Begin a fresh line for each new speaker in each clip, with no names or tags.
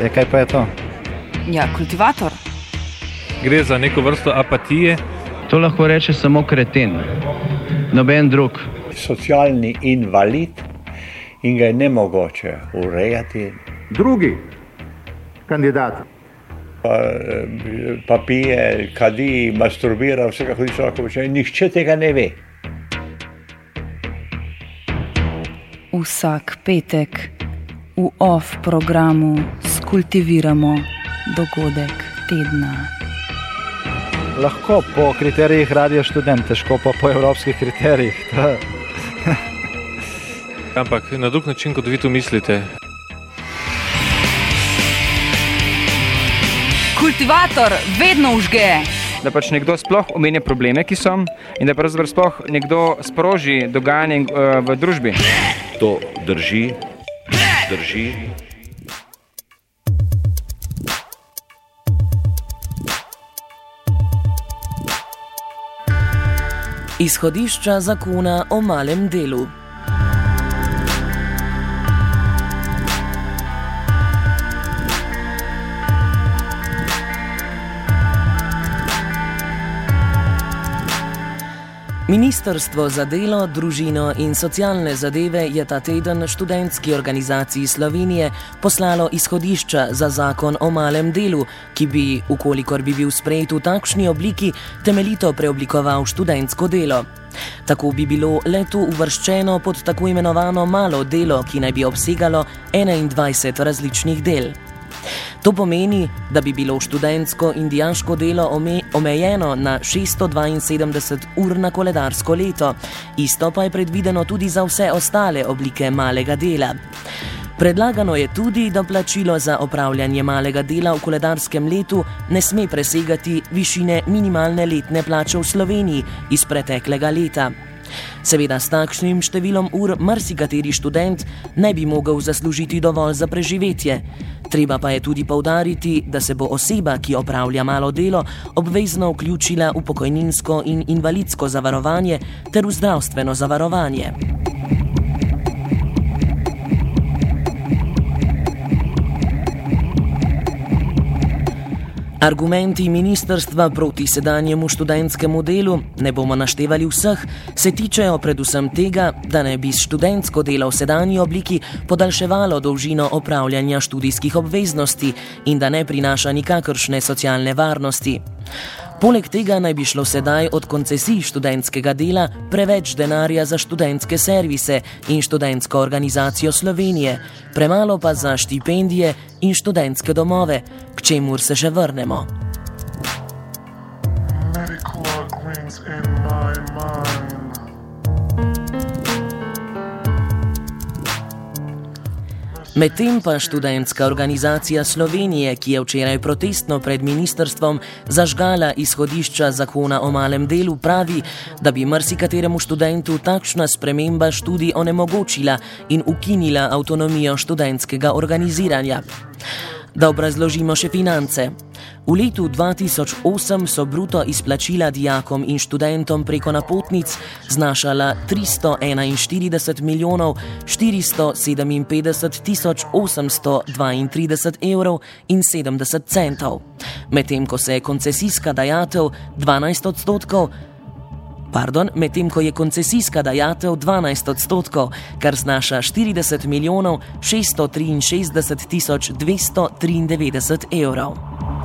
Kaj pa je to?
Ja, kultivator.
Gre za neko vrsto apatije.
To lahko reče samo kreten, noben drug.
Socialni invalid in ga je nemogoče urejati.
Drugi kandidat.
Pa pije, kadi, masturbira, vsega hodi človeka počne. Nihče tega ne ve.
Vsak petek v OFF programu skultiviramo dogodek tedna.
Lahko po kriterijih Radio Študent, težko pa po evropskih kriterijih.
Ampak na drug način, kot vi to mislite.
Kultivator vedno vžge.
Da pač nekdo sploh omenja probleme, ki so, in da pravzaprav sploh nekdo sproži dogajanje v družbi.
To drži.
Izhodišča zakona o malem delu. Ministrstvo za delo, družino in socialne zadeve je ta teden študentski organizaciji Slovenije poslalo izhodišča za zakon o malem delu, ki bi, ukolikor bi bil sprejet v takšni obliki, temeljito preoblikoval študentsko delo. Tako bi bilo le-to uvrščeno pod tako imenovano malo delo, ki naj bi obsegalo 21 različnih del. To pomeni, da bi bilo študentsko in dijaško delo omejeno na 672 ur na koledarsko leto, isto pa je predvideno tudi za vse ostale oblike malega dela. Predlagano je tudi, da plačilo za opravljanje malega dela v koledarskem letu ne sme presegati višine minimalne letne plače v Sloveniji iz preteklega leta. Seveda s takšnim številom ur marsikateri študent ne bi mogel zaslužiti dovolj za preživetje. Treba pa je tudi poudariti, da se bo oseba, ki opravlja malo delo, obvezno vključila v pokojninsko in invalidsko zavarovanje ter v zdravstveno zavarovanje. Argumenti ministrstva proti sedanjemu študentskemu delu, ne bomo naštevali vseh, se tičejo predvsem tega, da ne bi študentsko delo v sedanji obliki podaljševalo dolžino opravljanja študijskih obveznosti in da ne prinaša nikakršne socialne varnosti. Poleg tega naj bi šlo sedaj od koncesij študentskega dela preveč denarja za študentske servise in študentsko organizacijo Slovenije, premalo pa za štipendije in študentske domove, k čemur se še vrnemo. Medtem pa študentska organizacija Slovenije, ki je včeraj protestno pred ministrstvom zažgala izhodišča zakona o malem delu, pravi, da bi marsikateremu študentu takšna sprememba študij onemogočila in ukinila avtonomijo študentskega organiziranja. Da obrazložimo še finance. V letu 2008 so bruto izplačila dijakom in študentom preko napotnic znašala 341 milijonov 457 tisoč 832 evrov in 70 centov, medtem ko je koncesijska dajatev 12 odstotkov, kar znaša 40 milijonov 663 tisoč 293 evrov.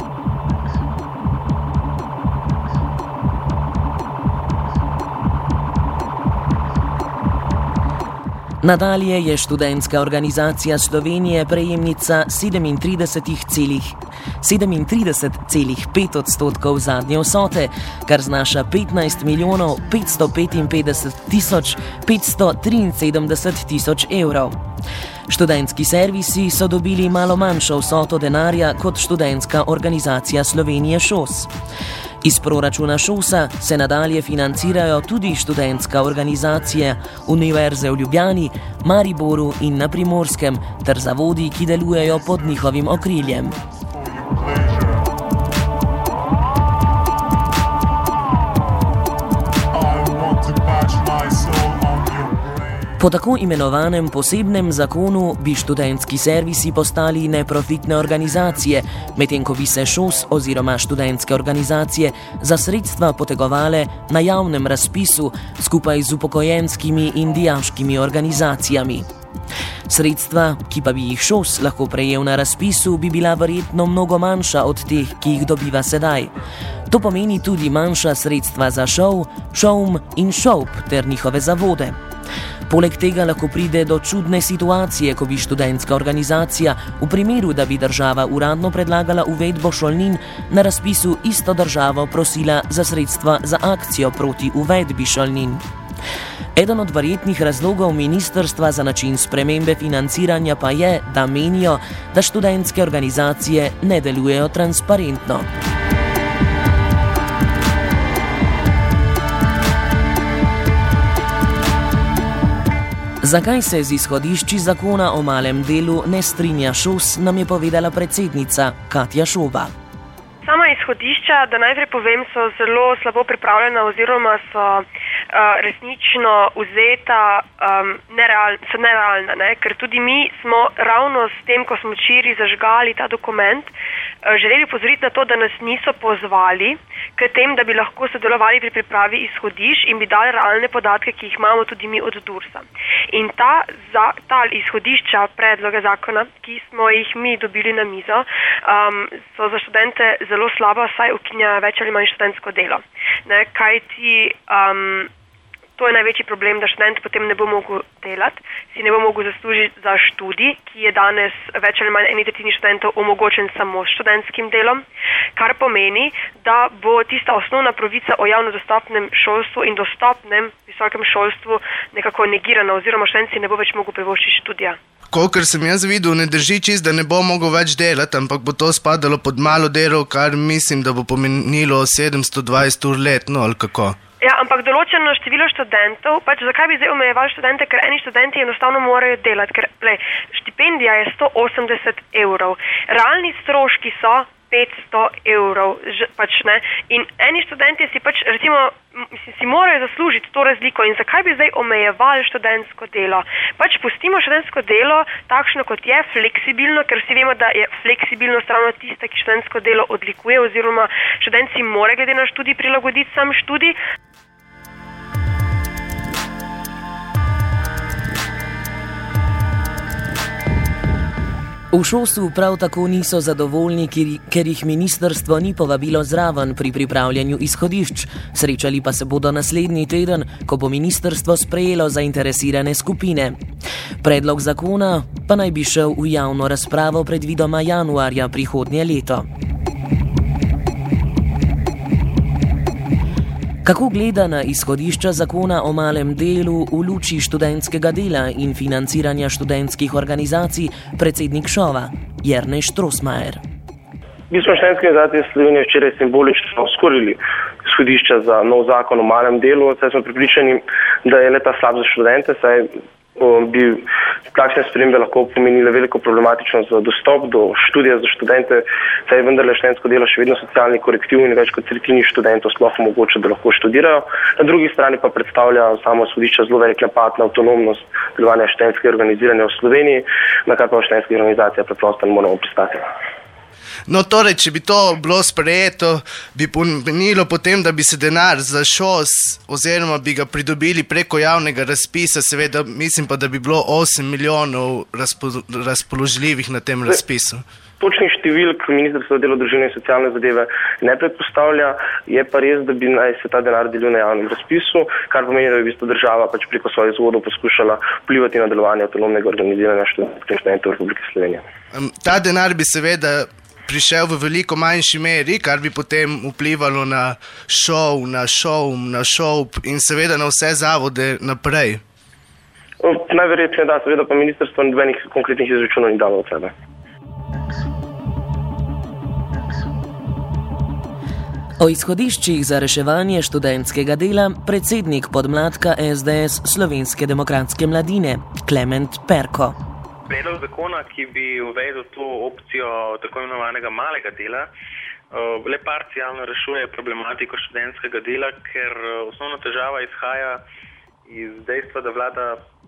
Nadalje je študentska organizacija Slovenije prejemnica 37,5 odstotkov zadnje vsote, kar znaša 15 milijonov 555 tisoč 573 evrov. Študentski servisi so dobili malo manjšo vsoto denarja kot študentska organizacija Slovenije ŠOS. Iz proračuna ŠOS-a se nadalje financirajo tudi študentska organizacija Univerze v Ljubljani, Mariboru in na Primorskem ter zavodi, ki delujejo pod njihovim okriljem. Po tako imenovanem posebnem zakonu bi študentski servisi postali neprofitne organizacije, medtem ko bi se ŠOS oziroma študentske organizacije za sredstva potegovale na javnem razpisu skupaj z upokojenskimi in dijaškimi organizacijami. Sredstva, ki pa bi jih ŠOS lahko prejel na razpisu, bi bila verjetno mnogo manjša od teh, ki jih dobiva sedaj. To pomeni tudi manjša sredstva za ŠOU, ŠOUM in ŠOUP ter njihove zavode. Poleg tega lahko pride do čudne situacije, ko bi študentska organizacija v primeru, da bi država uradno predlagala uvedbo šolnin, na razpisu isto državo prosila za sredstva za akcijo proti uvedbi šolnin. Eden od verjetnih razlogov ministrstva za način spremembe financiranja pa je, da menijo, da študentske organizacije ne delujejo transparentno. Zakaj se z izhodišči zakona o malem delu ne strinja ŠOS, nam je povedala predsednica Katja Šova.
Sama izhodišča, da najprej povem, so zelo slabo pripravljena oziroma so resnično vzeta, so nerealna, ne? Ker tudi mi smo ravno s tem, ko smo včeraj zažgali ta dokument, želeli upozoriti na to, da nas niso pozvali k tem, da bi lahko sodelovali pri pripravi izhodišč in bi dali realne podatke, ki jih imamo tudi mi od DURS-a. In ta izhodišča predloga zakona, ki smo jih mi dobili na mizo, so za študente zelo slaba, saj ukinja več ali manj študentsko delo. Ne, kajti to je največji problem, da študent potem ne bo mogel delati, si ne bo mogel zaslužiti za študij, ki je danes več ali manj 1/3 študentov omogočen samo s študentskim delom, kar pomeni, da bo tista osnovna pravica o javno dostopnem šolstvu in dostopnem visokem šolstvu nekako negirana oziroma študent si ne bo več mogel privoščiti študija.
Kolikor sem jaz videl, ne drži čist, da ne bo mogel več delati, ampak bo to spadalo pod malo delo, kar mislim, da bo pomenilo 720 ur letno, ali kako?
Ja, ampak določeno število študentov, zakaj bi zdaj omejevali študente, ker eni študenti enostavno morajo delati, ker štipendija je 180 evrov, realni stroški so 500 evrov, ne, in eni študenti si recimo, si morajo zaslužiti to razliko in zakaj bi zdaj omejevali študentsko delo? Pustimo študentsko delo takšno, kot je, fleksibilno, ker vsi vemo, da je fleksibilnost ravno tista, ki študentsko delo odlikuje oziroma študent si mora glede na študij prilagoditi sam študij.
V ŠOS-u prav tako niso zadovoljni, ker jih ministrstvo ni povabilo zraven pri pripravljanju izhodišč. Srečali pa se bodo naslednji teden, ko bo ministrstvo sprejelo zainteresirane skupine. Predlog zakona pa naj bi šel v javno razpravo predvidoma januarja prihodnje leto. Kako gleda na izhodišča zakona o malem delu v luči študentskega dela in financiranja študentskih organizacij predsednik ŠOVA, Jernej Štrosmajer?
Mi smo študentske organizacije Slovenije včeraj simbolično skorili izhodišča za nov zakon o malem delu, saj smo pripričani, da je le ta slab za študente, saj bi takšne spremembe lahko pomenile veliko problematičnost za dostop do študija za študente, saj vendarle študentsko delo še vedno socialni korektiv in več kot tretjini študentov sploh omogoča, da lahko študirajo. Na drugi strani pa predstavlja samo izhodišče zelo velik napad na avtonomnost delovanja študentskega organiziranja v Sloveniji, na kar pa študentska organizacija preprosto ne moremo pristati.
No, torej, če bi to bilo sprejeto, bi pomenilo potem, da bi se denar za ŠOS oziroma bi ga pridobili preko javnega razpisa, seveda mislim pa, da bi bilo 8 milijonov razpoložljivih na tem razpisu.
Točnih številk Ministrstvo za delo, družino in socialne zadeve ne predpostavlja, je pa res, da bi naj se ta denar delil na javnem razpisu, kar pomeni, da bi država preko svojih zavodov poskušala vplivati na delovanje avtonomnega organiziranja študentov Republike Slovenije.
Ta denar bi seveda prišel v veliko manjši meri, kar bi potem vplivalo na ŠOU, na ŠOUM, na ŠOUP in seveda na vse zavode naprej.
Najverjetneje da, seveda pa ministrstvo nobenih konkretnih izračunov ni dalo od sebe.
O izhodiščih za reševanje študentskega dela predsednik podmladka SDS Slovenske demokratske mladine Klement Perko.
Predlog zakona, ki bi uvedel to opcijo tako imenovanega malega dela, le parcialno rešuje problematiko študentskega dela, ker osnovna težava izhaja iz dejstva, da vlada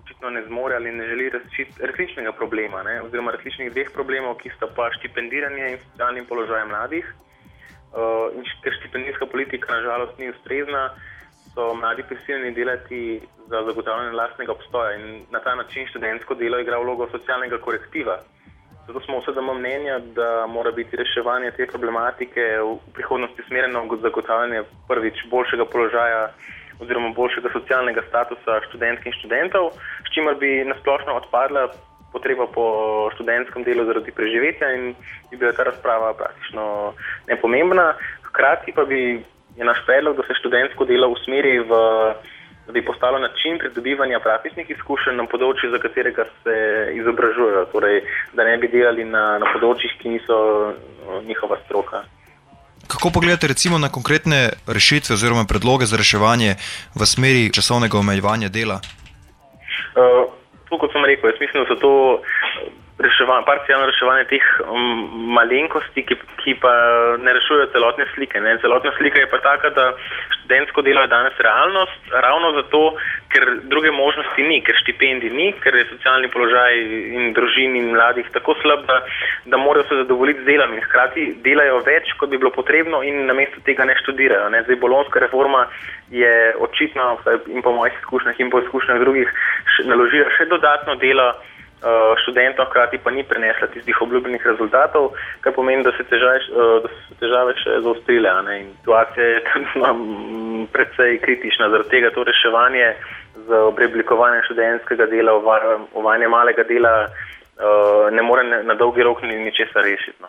očitno ne zmore ali ne želi razčiti resničnega problema, ne? Oziroma resničnih dveh problemov, ki sta pa štipendiranje in socialni položaj mladih. In ker štipendijska politika nažalost ni ustrezna, so mladi prisiljeni delati za zagotavljanje lastnega obstoja in na ta način študentsko delo igra vlogo socialnega korektiva. Zato smo vse doma mnenja, da mora biti reševanje te problematike v prihodnosti smereno v zagotavljanje prvič boljšega položaja oziroma boljšega socialnega statusa študentk in študentov, s čimer bi nasplošno odpadla potreba po študentskem delu zaradi preživetja in bi bila ta razprava praktično nepomembna. Hkrati pa je naš predlog, da se študentsko delo usmeri da bi postalo način pridobivanja praktičnih izkušenj na področju, za katerega se izobražujejo, torej da ne bi delali na področjih, ki niso njihova stroka.
Kako pogledate recimo na konkretne rešitve oziroma predloge za reševanje v smeri časovnega omejevanja dela?
Kot sem rekel, jaz mislim, da so to parcialno reševanje teh malenkosti, ki pa ne rešujejo celotne slike. Ne? Celotna slika je pa taka, da študentsko delo je danes realnost, ravno zato, ker druge možnosti ni, ker štipendij ni, ker je socialni položaj in družin in mladih tako slab, da morajo se zadovoljiti z delom in hkrati delajo več, kot bi bilo potrebno in namesto tega ne študirajo. Ne? Zdaj, bolonska reforma je očitno, in po mojih izkušnjah in po izkušnjah drugih, naložila še dodatno delo študentom, hkrati pa ni prenesla tistih obljubljenih rezultatov, kar pomeni, da se težave še zaostrile. In situacija je precej kritična, zaradi tega to reševanje z preoblikovanjem študentskega dela, uvajanje malega dela ne more na dolgi rok ničesar rešiti.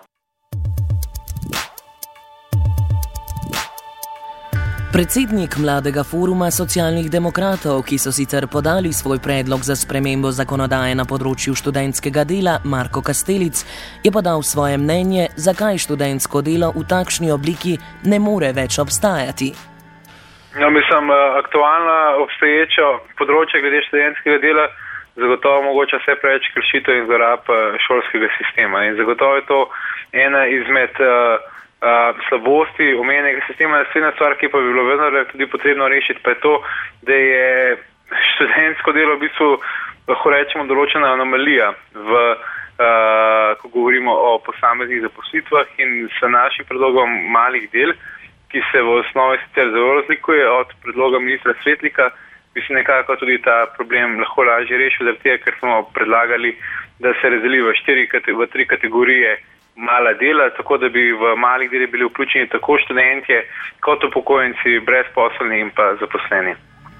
Predsednik Mladega foruma socialnih demokratov, ki so sicer podali svoj predlog za spremembo zakonodaje na področju študentskega dela, Marko Kastelic, je podal svoje mnenje, zakaj študentsko delo v takšni obliki ne more več obstajati.
Aktualna obstoječa področja glede študentskega dela zagotovo mogoče vse preveč kršitev in zlorab šolskega sistema. In zagotovo je to ena izmed slabosti omenjenega sistema. Naslednja stvar, ki pa bi bilo vedno tudi potrebno rešiti, pa je to, da je študentsko delo v bistvu, lahko rečemo, določena anomalija, ko govorimo o posameznih zaposlitvah in s našim predlogom malih del, ki se v osnovi sicer zelo razlikuje od predloga ministra Svetlika, bi se nekako tudi ta problem lahko lažje rešil, zaradi tega, ker smo predlagali, da se razdeli v 3 kategorije mala dela, tako da bi v malih delih bili vključeni tako študentje kot upokojenci, brezposelni in pa zaposleni.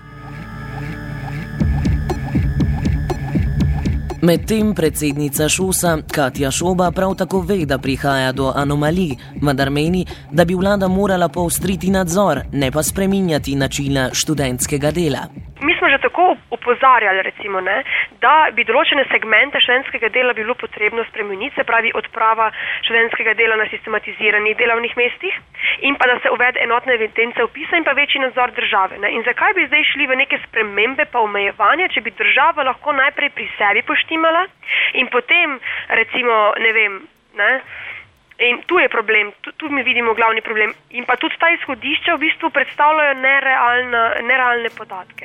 Medtem predsednica ŠOS-a Katja Šoba prav tako ve, da prihaja do anomalij, vendar meni, da bi vlada morala poostriti nadzor, ne pa spreminjati načina študentskega dela.
Mi smo že tako upozarjali, recimo, da bi določene segmente študentskega dela bilo potrebno spremeniti, se pravi odprava študentskega dela na sistematiziranih delovnih mestih in pa da se uvede enotne evidence vpisa in pa večji nadzor države. In zakaj bi zdaj šli v neke spremembe pa omejevanja, če bi država lahko najprej pri sebi poštimala in potem, recimo, in tu je problem, tu mi vidimo glavni problem. In pa tudi ta izhodišča v bistvu predstavljajo nerealne podatke.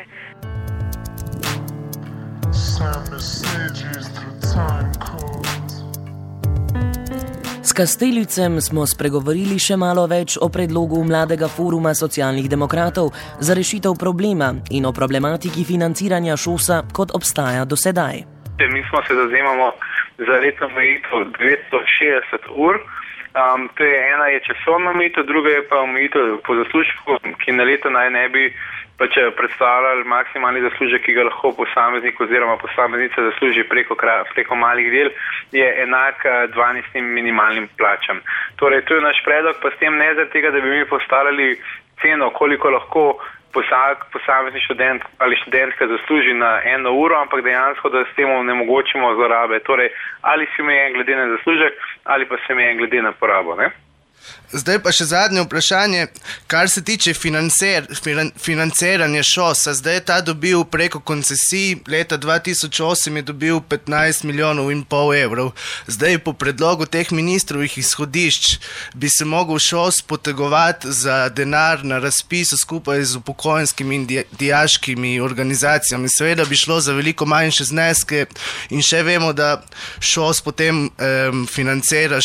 S Kastelicem smo spregovorili še malo več o predlogu Mladega foruma socialnih demokratov za rešitev problema in o problematiki financiranja ŠOS-a, kot obstaja do sedaj.
Mi smo se zavzemamo za letno omejitev 960 ur. Ena je časovna omejitev, druga je pa omejitev po zaslužku, ki na leto naj ne bi predstavljali maksimalni zaslužek, ki ga lahko posameznik oziroma posameznica zasluži preko malih del, je enak 12 minimalnim plačam. Torej, to je naš predlog, pa s tem ne zaradi tega, da bi mi postavljali ceno, koliko lahko posamezni študent ali študentka zasluži na 1 uro, ampak dejansko, da s tem onemogočimo zlorabe. Torej, ali si omejen glede na zaslužek, ali pa si omejen glede na porabo.
Zdaj pa še zadnje vprašanje, kar se tiče financiranja ŠOS-a. Zdaj je ta dobil preko koncesij, leta 2008 je dobil 15,5 milijonov evrov. Zdaj po predlogu teh ministrovih izhodišč bi se mogel ŠOS potegovati za denar na razpisu skupaj z upokojenskimi in dijaškimi organizacijami. Seveda bi šlo za veliko manjše zneske in še vemo, da ŠOS potem financira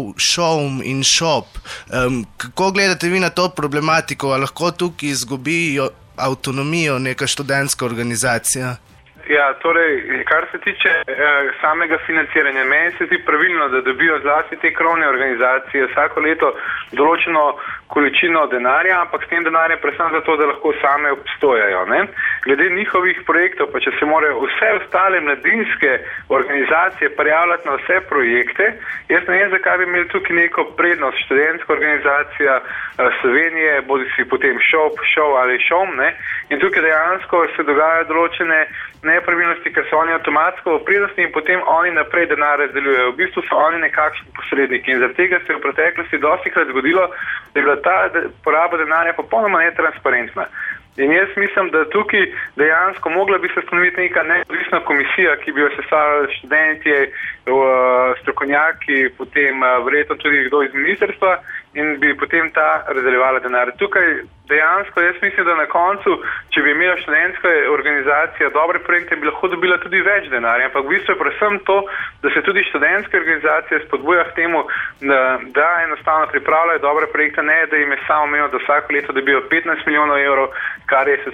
šov in šop. Kako gledate vi na to problematiko? A lahko tukaj izgubijo avtonomijo neka študentska organizacija?
Ja, torej, kar se tiče samega financiranja, meni se zdi pravilno, da dobijo zlasti te krovne organizacije vsako leto določeno količino denarja, ampak s tem denarjem predvsem zato, da lahko same obstojajo. Ne? Glede njihovih projektov, pa če se morajo vse ostale mladinske organizacije prijavljati na vse projekte, jaz ne vem, zakaj bi imeli tukaj neko prednost študentska organizacija Slovenije, bodi si potem šov ali šom, ne? In tukaj dejansko se dogajajo določene nepravilnosti, ker so oni avtomatsko v prednosti in potem oni naprej denar razdeljujejo. V bistvu so oni nekakšni posredniki in zaradi tega se je v preteklosti dostikrat zgodilo, da je bila ta poraba denarja popolnoma netransparentna. In jaz mislim, da tukaj dejansko mogla bi se ustanoviti neka neodvisna komisija, ki bi jo sestavljali študentje, strokovnjaki, potem verjetno tudi kdo iz ministrstva in bi potem ta razdeljevala denar. Tukaj dejansko jaz mislim, da na koncu, če bi imela študentska organizacija dobre projekte, bi lahko dobila tudi več denarja, ampak v bistvu je predvsem to, da se tudi študentske organizacije spodbuja k temu, da enostavno pripravljajo dobre projekte, ne da jim je samo omejeno, da vsako leto dobijo 15 milijonov evrov, kar je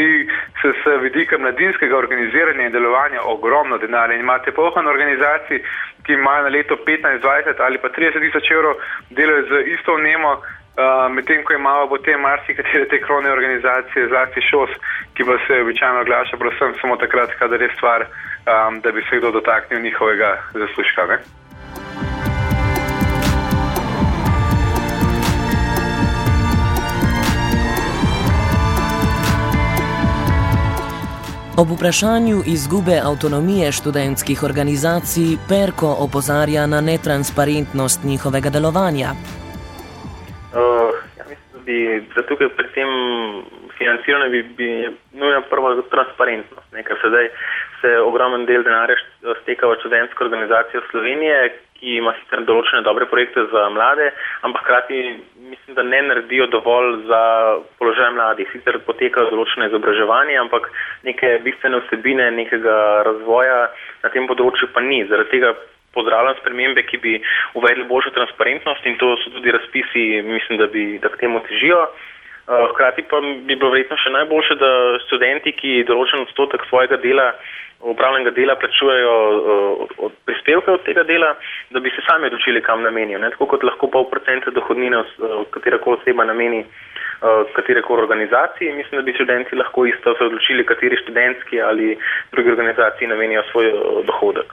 s vidika mladinskega organiziranja in delovanja ogromno denarja. In imate polhan organizacij, ki imajo na leto 15, 20 ali pa 30 tisoč evrov, delajo z isto vnemo, medtem ko imamo potem marsikatere te krovne organizacije, zlasti ŠOS, ki pa se običajno oglaša predvsem samo takrat, kadar je stvar, da bi se kdo dotaknil njihovega zaslužka. Ne?
Ob vprašanju izgube avtonomije študentskih organizacij Perko opozarja na netransparentnost njihovega delovanja.
Ja, mislim, da tukaj pri tem financiranju bi nujna prva transparentnost, ker sedaj se ogromen del denarja steka v študentsko organizacijo Slovenije, ki ima sicer določene dobre projekte za mlade, ampak hkrati mislim, da ne naredijo dovolj za položaj mladih. Sicer potekajo določene izobraževanje, ampak neke bistvene vsebine, nekega razvoja na tem področju pa ni. Zaradi tega pozdravljam spremembe, ki bi uvedli boljšo transparentnost in to so tudi razpisi, mislim, da k temu težijo. Hkrati pa bi bilo verjetno še najboljše, da študenti, ki določen odstotek svojega dela, upravljenega dela plačujejo od prispevke od tega dela, da bi se sami odločili, kam namenijo. Tako kot lahko 0,5% dohodnine katerakoli oseba nameni katerekoli organizaciji, mislim, da bi študenti lahko isto se odločili, kateri študentski ali drugi organizaciji namenijo svoj dohodek.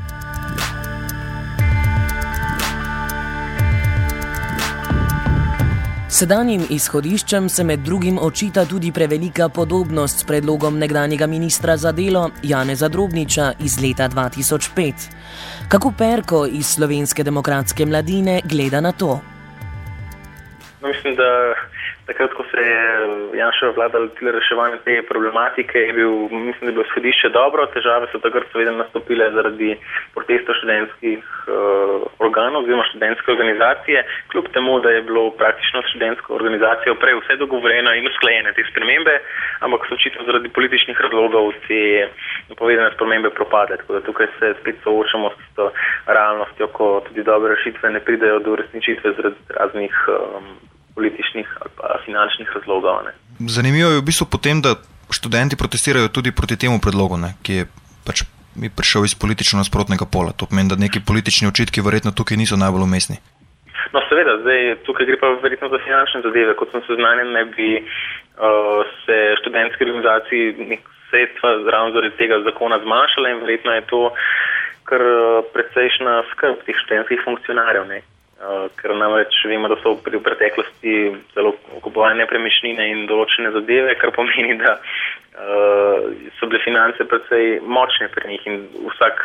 Sedanjim izhodiščem se med drugim očita tudi prevelika podobnost s predlogom nekdanjega ministra za delo Janeza Drobniča iz leta 2005. Kako Perko iz Slovenske demokratske mladine gleda na to?
No, mislim, da takrat, ko se je Janševa vlada lotila reševanja te problematike, mislim, da je bilo izhodišče dobro. Težave so takrat seveda nastopile zaradi protestov študentskih organov oziroma študentske organizacije, kljub temu, da je bilo praktično študentsko organizacijo prej vse dogovorjeno in usklajene te spremembe, ampak so očitno zaradi političnih razlogov te napovedane spremembe propade. Tako da tukaj se spet soočamo s to realnostjo, ko tudi dobre rešitve ne pridejo do uresničitve zaradi raznih političnih ali pa finančnih razlogov. Ne.
Zanimivo je v bistvu potem, da študenti protestirajo tudi proti temu predlogu, ki je pač prišel iz politično nasprotnega pola. To pomeni, da neki politični očitki verjetno tukaj niso najbolj umestni.
No seveda, zdaj tukaj gre pa verjetno za finančne zadeve. Kot sem seznanjen, ne bi se študentske organizaciji sredstva ravno zaradi tega zakona zmanjšala in verjetno je to kar precejšna skrb teh študentskih funkcionarjev. Ne. Ker namreč vemo, da so v preteklosti zelo kupovali nepremičnine in določene zadeve, kar pomeni, da so bile finance precej močne pri njih in vsak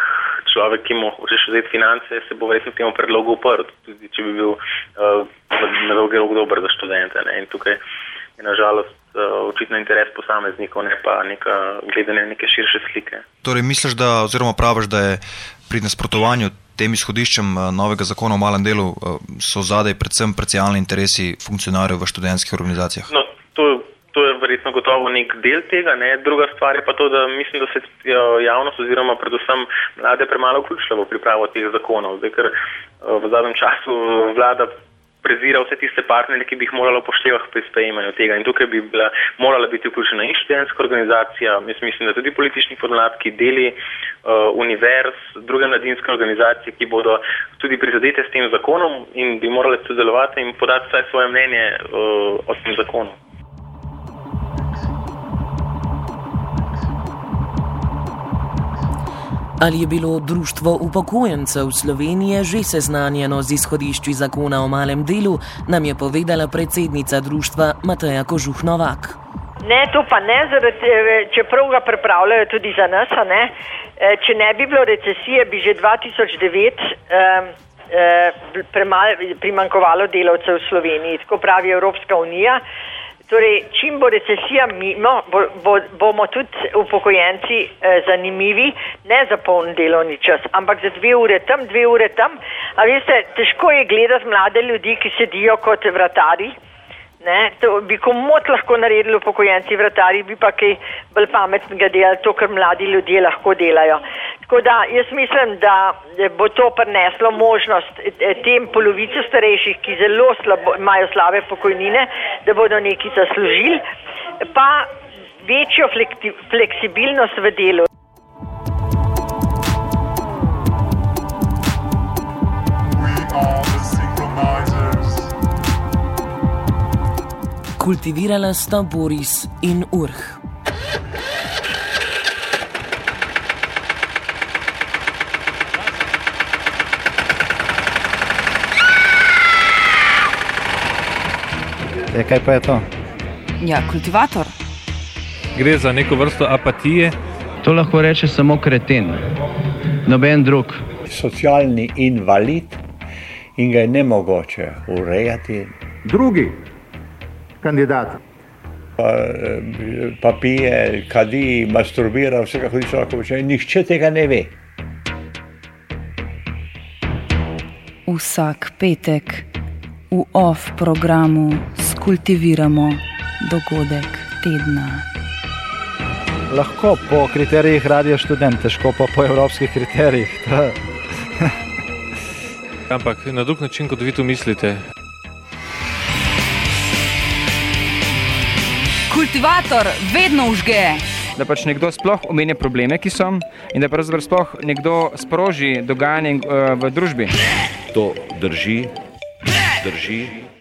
človek, ki mu hočeš vzeti finance, se bo verjetno temu predlogu uprl, tudi če bi bil na dolgi rok dober za študente. Ne? In tukaj je nažalost očitno interes posameznikov, ne pa gledanje neke širše slike.
Torej misliš, oziroma praviš, da je pri nasprotovanju tem izhodiščem novega zakona o malem delu so zadaj predvsem parcialni interesi funkcionarjev v študentskih organizacijah?
No, to je verjetno gotovo nek del tega, ne. Druga stvar je pa to, da mislim, da se javnost oziroma predvsem mlade premalo vključila v pripravo teh zakonov, zdaj, ker v zadnjem času vlada prezira vse tiste partnerje, ki bi jih morala upoštevati pri sprejemanju tega. In tukaj bi morala biti vključena in študentska organizacija, jaz mislim, da tudi politični podmladki, deli univerz, druge mladinske organizacije, ki bodo tudi prizadete s tem zakonom in bi morali sodelovati in podati vsaj svoje mnenje o tem zakonu.
Ali je bilo Društvo upokojencev Slovenije že seznanjeno z izhodišči zakona o malem delu, nam je povedala predsednica društva Mateja Kožuh Novak.
Ne, to pa ne, čeprav ga pripravljajo tudi za nas, ne. Če ne bi bilo recesije, bi že 2009 primanjkovalo delavcev v Sloveniji, tako pravi Evropska unija. Torej, čim bo recesija mimo, bomo tudi upokojenci zanimivi, ne za poln delovni čas, ampak za 2 ure tam, 2 ure tam. A veste, težko je gledati mlade ljudi, ki sedijo kot vratari. Ne, to bi komot lahko naredili upokojenci vratari, bi pa kaj bolj pametnega delali, to, kar mladi ljudje lahko delajo. Tako da jaz mislim, da bo to prineslo možnost tem polovico starejših, ki zelo imajo slabe pokojnine, da bodo nekaj zaslužili, pa večjo fleksibilnost v delu. Kultivirala sta Boris in Urh.
Kaj pa je to?
Ja, kultivator.
Gre za neko vrsto apatije.
To lahko reče samo kreten, noben drug.
Socialni invalid in ga je nemogoče urejati.
Drugi kandidat.
Pa pije, kadi, masturbira, vsega hodi človeka počne. Nihče tega ne ve.
Vsak petek v OFF programu skultiviramo dogodek tedna.
Lahko po kriterijih Radio Študent, težko pa po evropskih kriterijih.
Ampak na drug način, kot vi to mislite.
Kultivator vedno vžge.
Da pač nekdo sploh omenja probleme, ki so, in da pravzaprav sploh nekdo sproži dogajanje v družbi.
To drži.